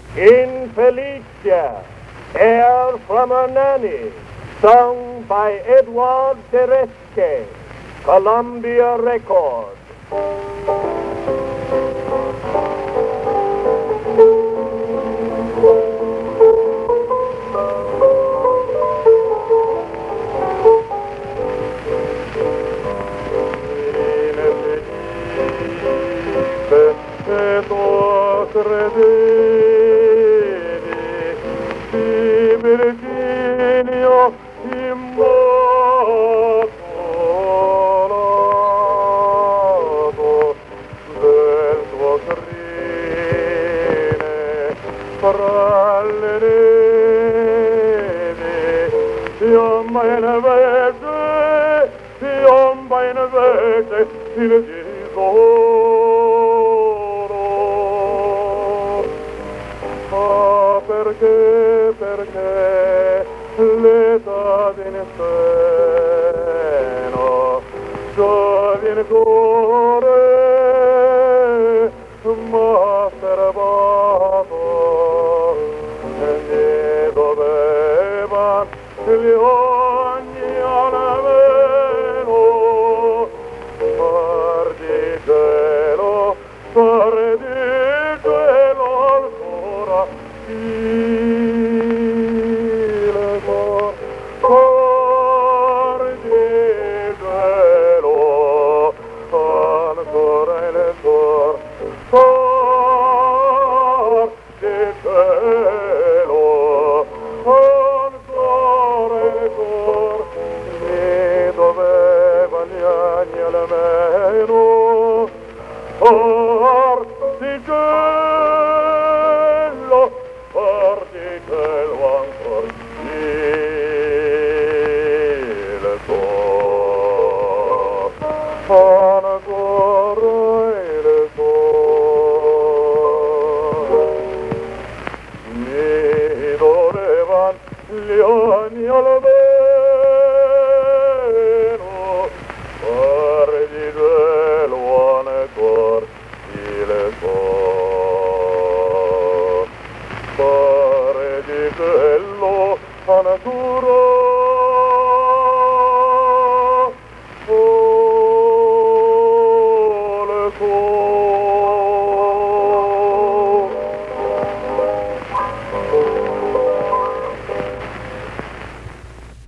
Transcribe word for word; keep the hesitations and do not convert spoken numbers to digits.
In Felicia, Air from Hernani, sung by Edward Teresque, Columbia Records. Virginio immacolato del tuo crine fra le nevi piomba in vece piomba in vece il tesoro. Ma perché, perché l'età viene seno, già viene cuore, ma per